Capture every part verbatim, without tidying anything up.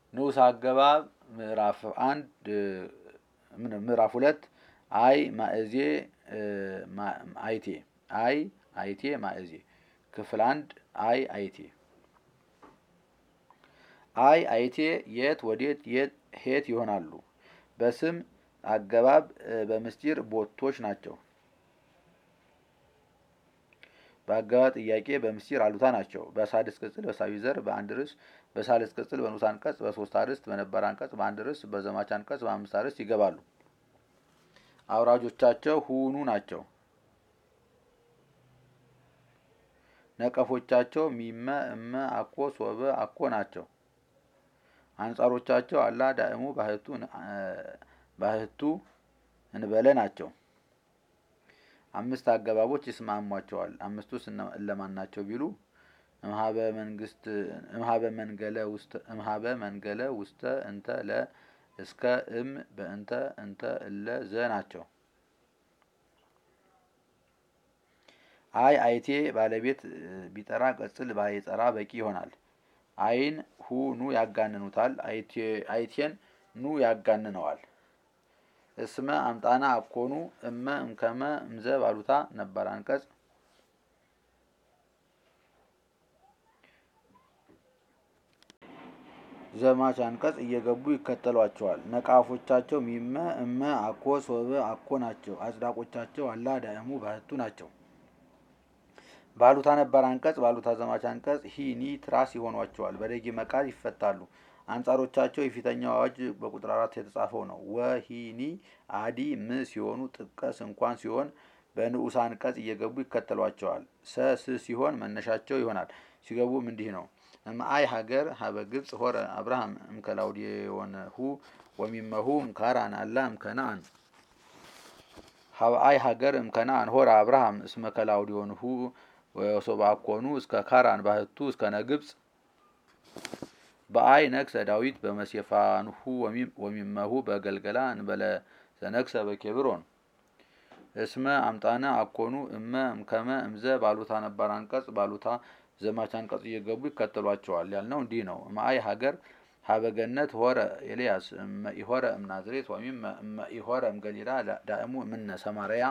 ንዑስ አገባብ ምዕራፍ አንድ ምዕራፍ ሁለት አይ ማእዜ አይቴ አይ አይቴ ማእዜ ክፍል አንድ አይ አይቴ አይ አይቴ የት ወዴት የት ሄት ይሆናሉ። በስም አገባብ በምስጢር ቦቶች ናቸው። በአገባብ ጥያቄ በምስጢር አሉታ ናቸው። በሳድስ ቅጽል በሳቢ ዘር በአንድ ርዕስ በሳልስ ቅጽል በንዑስ አንቀጽ በሶስት አርዕስት በነባር አንቀጽ በአንድ ርዕስ በዘማች አንቀጽ በአምስት አርዕስት ይገባሉ። አውራጆቻቸው ሁኑ ናቸው። ነቀፎቻቸው ሚመ እመ አኮ ሶበ አኮ ናቸው። አንጻሮቻቸው አላ ዳእሙ ባህቱ ባህቱ እንበለ ናቸው። አምስት አገባቦች ይስማሟቸዋል። አምስቱስ እነማን ናቸው ቢሉ እምሃበ መንግስት እምሃበ መንገለ ውስተ እምሃበ መንገለ ውስተ እንተ ለ እስከ እም በእንተ እንተ እለ ዘ ናቸው። አይ አይቴ ባለቤት ቢጠራ ቅጽል ባይጠራ በቂ ይሆናል። አይን ሁ ኑ ያጋንኑታል። አይቴ አይቴን ኑ ያጋንነዋል። እስመ አምጣና አኮኑ እመ እምከመ እምዘ ባሉታ ነባር አንቀጽ ዘማች አንቀጽ እየገቡ ይከተሏቸዋል። ነቃፎቻቸው ሚመ እመ አኮ ሶበ አኮ ናቸው። አጽዳቆቻቸው አላ ዳእሙ ባህቱ ናቸው። ባሉታ ነባር አንቀጽ ባሉታ ዘማች አንቀጽ ሂኒ ትራስ ይሆኗቸዋል። በደጊመ ቃል ይፈታሉ። አንጻሮቻቸው የፊተኛው አዋጅ በቁጥር አራት የተጻፈው ነው። ወሂኒ አዲ ም ሲሆኑ ጥቀስ እንኳን ሲሆን በንዑስ አንቀጽ እየገቡ ይከተሏቸዋል። ሰስ ሲሆን መነሻቸው ይሆናል። ሲገቡም እንዲህ ነው። እምአይ ሀገር ሀበ ግብጽ ሆረ አብርሃም እምከላውዴዎንሁ ወሚመሁ እምካራን አላ እምከነአን ሀበአይ ሀገር እምከነአን ሆረ አብርሃም እስመ ከላውዴዎንሁ ወሶበ አኮኑ እስከ ካራን ባህቱ እስከ ነግብጽ በአይ ነግሰ ዳዊት በመሴፋንሁ ወሚመሁ በገልገላ እንበለ ዘነግሰ በኬብሮን እስመ አምጣነ አኮኑ እመ እምከመ እምዘ ባሉታ ነባር አንቀጽ ባሉታ ዘማች አንቀጽ እየገቡ ይከተሏቸዋል። ያልነው እንዲህ ነው። እምአይ ሀገር ሀበ ገነት ሆረ ኤልያስ እመ ኢሆረ እምናዝሬት ወሚመ እመ ኢሆረ እምገሊላ ዳእሙ እምነ ሰማርያ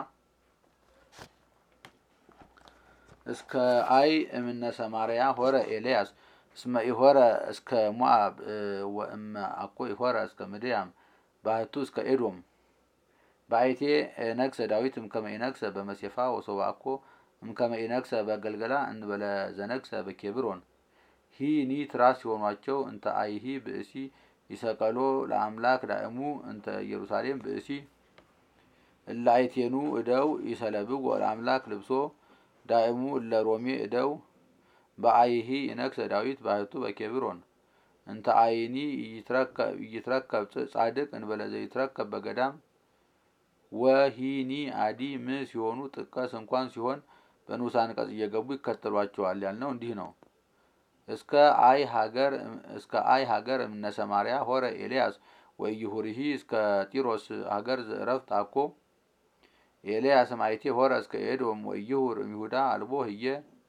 እስከ አይ እምነ ሰማርያ ሆረ ኤልያስ እስመ ኢሆረ እስከ ሞአብ ወእመ አኮ ኢሆረ እስከ ምድያም ባህቱ እስከ ኤዶም በአይቴ ነግሰ ዳዊት እምከመ ኢነግሰ በመሴፋ ወሶበ አኮ እምከመ ኢነግሰ በገልገላ እንበለ ዘነግሰ በኬብሮን ሂኒ ትራስ ሲሆኗቸው እንተ አይሂ ብእሲ ይሰቀሎ ለአምላክ ዳእሙ እንተ ኢየሩሳሌም ብእሲ እለ አይቴኑ እደው ይሰለብዎ ለአምላክ ልብሶ ዳእሙ እለ ሮሜ እደው በአይሂ ይነግሰ ዳዊት ባህቱ በኬብሮን እንተ አይኒ ይትረከብ ጻድቅ እንበለ ዘይትረከብ በገዳም ወሂኒ አዲ ም ሲሆኑ ጥቀስ እንኳን ሲሆን በንዑስ አንቀጽ እየገቡ ይከተሏቸዋል። ያልነው እንዲህ ነው። እስከ አይ ሀገር እስከ አይ ሀገር እምነ ሰማርያ ሆረ ኤልያስ ወኢይሁርሂ እስከ ጢሮስ ሀገር ዕረፍት አኮ ኤልያስም አይቴ ሆረ እስከ ኤዶም ወኢይሁር እምይሁዳ አልቦ ህየ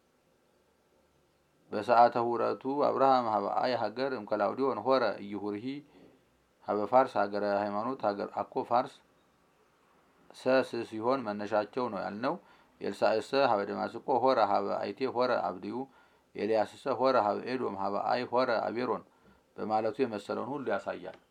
በሰዓተ ሁረቱ አብርሃም ሀበ አይ ሀገር እምከላውዴዎን ሆረ ኢይሁርሂ ሀበ ፋርስ ሀገረ ሃይማኖት ሀገር አኮ ፋርስ ሰስ ሲሆን መነሻቸው ነው ያልነው። ኤልሳዕሰ ሀበ ደማስቆ ሆረ ሀበ አይቴ ሆረ አብድዩ ኤልያስሰ ሆረ ሀበ ኤዶም ሀበ አይ ሆረ አቤሮን በማለቱ የመሰለውን ሁሉ ያሳያል።